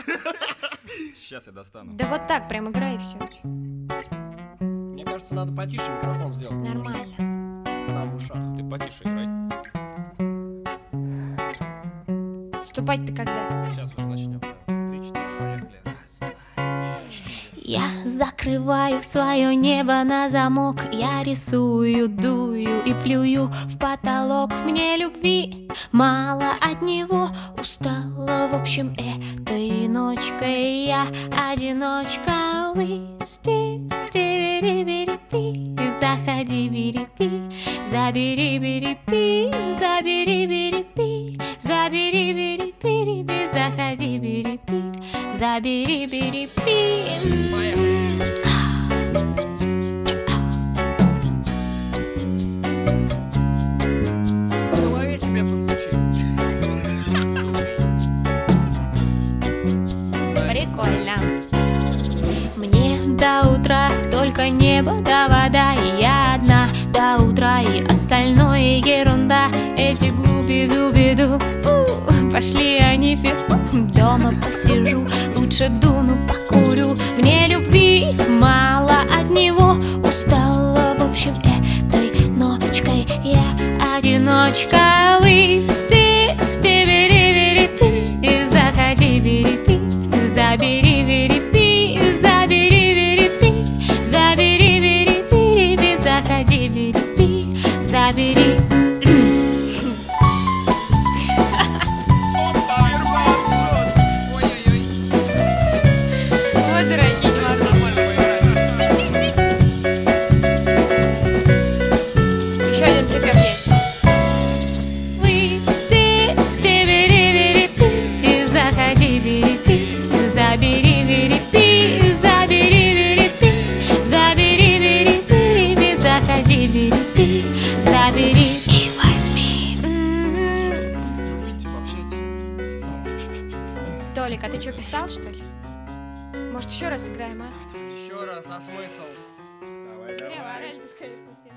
Сейчас я достану. Да вот так прям играй и все. Мне кажется, надо потише микрофон сделать. Нормально. Там в ушах. Ты потише играй. Вступать-то когда? Сейчас уже начнем. 3-4, поехали. Раз, два, 4. Я закрываю свое небо на замок. Я рисую, дую и плюю в потолок. Мне любви мало от него. Устала, в общем, этой ночкой я одиночка. Заходи, бери-пи, забери, бери-пи, забери, бери-пи, забери, бери-пи, заходи, бери-пи, забери, бери-пи. В голове себе постучи. Прикольно. Мне до утра только небо да вода, и я одна до утра, и остальное ерунда. Эти глуби-дуби-ду, пошли они фиг. Дома посижу, лучше дуну покурю. Мне любви мало от него. Устала, в общем, этой ночкой я одиночка. Бери-бери-пи, заходи, бери-пи, забери, бери-пи, забери, бери-пи, забери, бери-пи, заходи, бери-пи, забери. Ой-ой-ой. Вот дураки, не могу. Еще один припев есть. Заходи, бери-пи, забери, бери-пи, забери, бери-пи, забери, бери-пи, заходи, бери-пи, забери и возьми. Выйти пообщаться. Толик, а ты что, писал, что ли? Может, еще раз играем, а? Еще раз, а смысл? Давай, Зря, Рельбус, конечно, съел.